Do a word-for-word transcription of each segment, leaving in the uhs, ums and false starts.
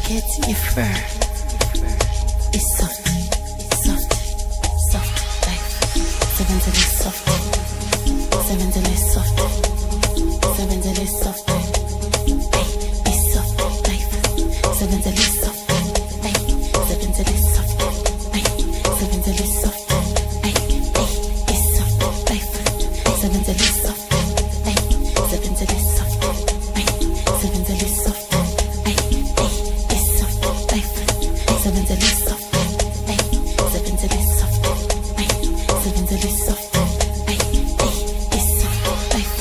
get your fur. It's soft, soft, soft life. Seven daily soft, seven daily soft, seven daily soft. Hey, it's soft life. Seven daily soft, hey, seven daily soft, hey, seven daily soft, hey, hey, it's soft life. Seven daily soft, hey, seven daily soft, hey, seven daily soft, hey, hey, it's soft life. Seven daily soft, hey, seven daily soft, hey, seven daily soft, hey, hey, it's soft life.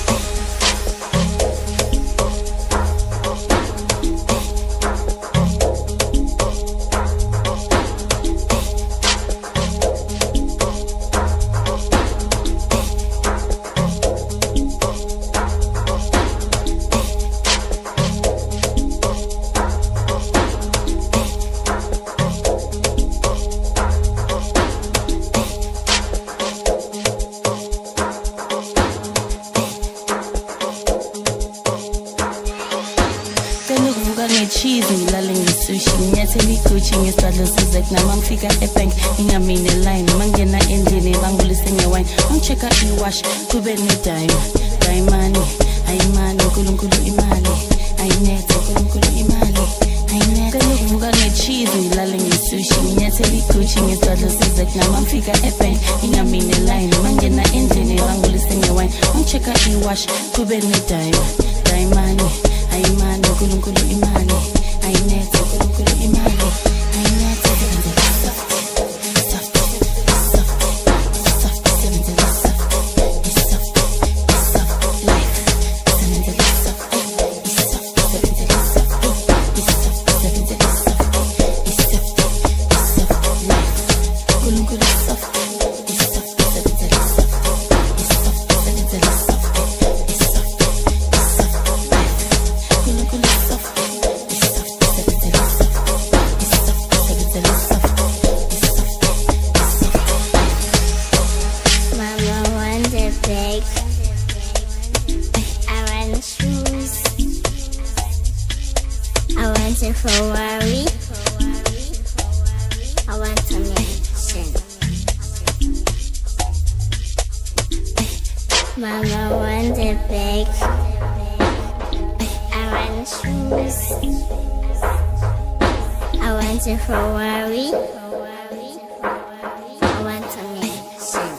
Cheese ngilale ngisushi nginyathela iguchi ngesidlo sizek nama ngifika ebank ingamine line mangena endlini bangulise ngewine ngichecka iwash kube nedime diamond ayimani uNkulunkulu imali ayinethe uNkulunkulu imali ayinethe ukuvuka ngecheese ngilale ngisushi nginyathela iguchi ngesidlo sizek nama ngifika ebank ingamine line mangena endlini bangulise ngewine ngichecka iwash kube nedime diamond ayimani uNkulunkulu imali ayinethe uNkulunkulu imali ayinethe soft soft soft soft seven daily soft it's soft it's soft life seven daily soft it's soft seven daily soft it's soft seven daily soft it's soft it's soft life uNkulunkulu soft it's soft seven daily soft it's soft seven daily soft it's soft it's soft life uNkulunkulu soft it's soft seven daily soft it's soft seven daily soft it's soft it's soft Mama wants a bag. I want shoes. I want a Ferrari. I want a mansion. Mama wants a bag. I want shoes. I want a Ferrari. I want a mansion.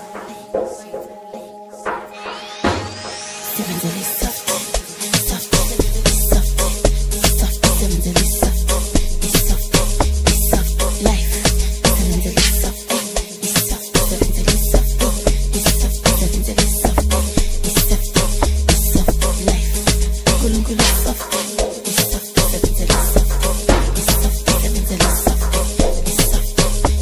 seven daily soft soft it's soft it's soft seven daily soft it's soft it's soft life seven daily soft it's soft seven daily soft it's soft seven daily soft it's soft it's soft life uNkulunkulu soft it's soft seven daily soft it's soft seven daily soft it's soft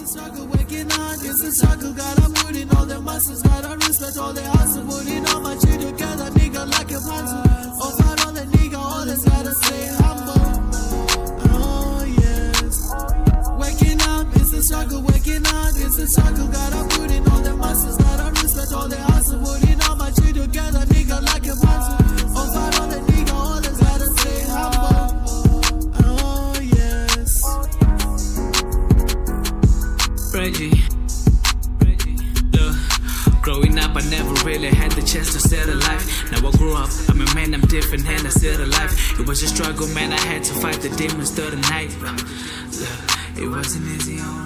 the struggle, working hard, it's the struggle. Gotta put in all the muscles, gotta respect all the hustle. Putting all my shit together, nigga, like a puzzle. Over all the nigga, always gotta stay humble. Oh yes. Waking up, it's the struggle, waking hard, it's the struggle. Gotta put in all the muscles, gotta respect all the hustle. Putting all my shit together, nigga, like a puzzle. Over all the nigga, always gotta stay humble. Oh yes. Reggie, look, growing up I never really had the chance to settle life. Now I grew up, I'm a man, I'm different and I settle life. It was a struggle, man, I had to fight the demons through the night. Look, it wasn't easy on